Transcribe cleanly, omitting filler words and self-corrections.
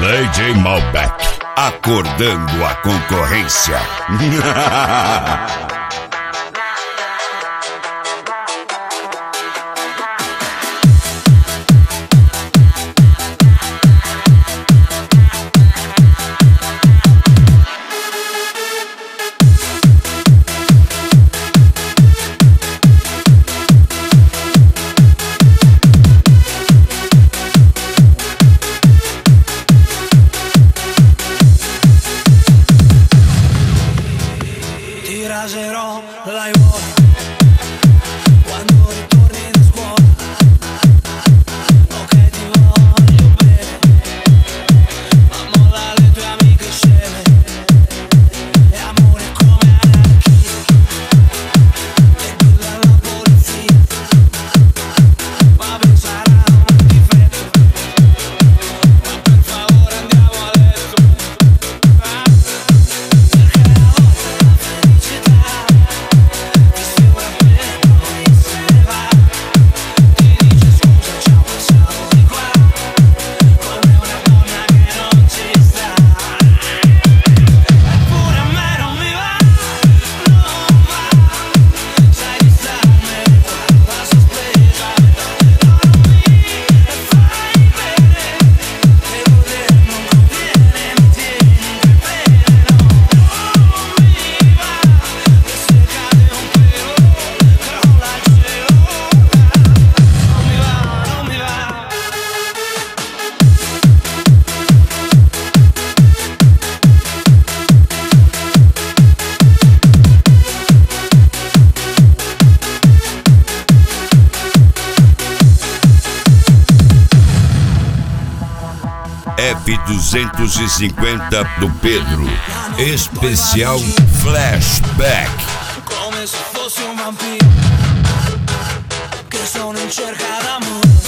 DJ Malbec, acordando a concorrência. Raserò l'aiuola quando ritorni da scuola. Ok, ti voglio bene, ma molla le tue amiche sceme. E amore come anarchia, e dilla alla polizia. Vabbè, sarà un difetto, ma per favore andiamo a letto. F250 do Pedro, especial flashback. Come se fossi un vampiro che sono in cerca d'amore.